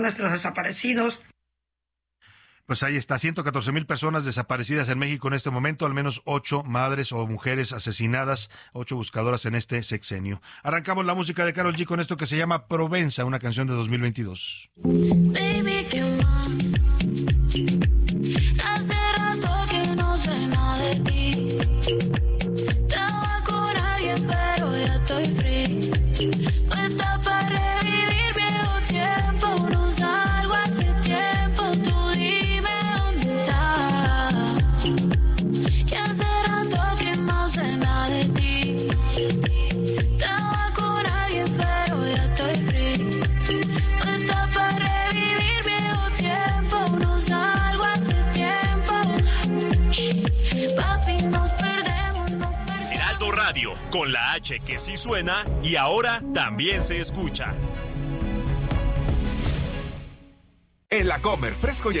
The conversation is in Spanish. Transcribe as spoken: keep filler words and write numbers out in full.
nuestros desaparecidos. Pues ahí está, ciento catorce mil personas desaparecidas en México en este momento, al menos ocho madres o mujeres asesinadas, ocho buscadoras en este sexenio. Arrancamos la música de Karol G con esto que se llama Provenza, una canción de dos mil veintidós. Baby, ¿qué más? Hace rato que no sé nada de ti. Estaba con alguien, pero ya estoy free. No está para revivir viejo tiempo, no salgo hace tiempo, tú dime dónde estás. Y hace rato que no sé nada de ti. Estaba con alguien, pero ya estoy free. No está para revivir viejo tiempo, no salgo hace tiempo. Papi, nos perdemos, nos perdemos. Heraldo Radio, con la H que sí suena y ahora también se escucha. En la Comer, fresco y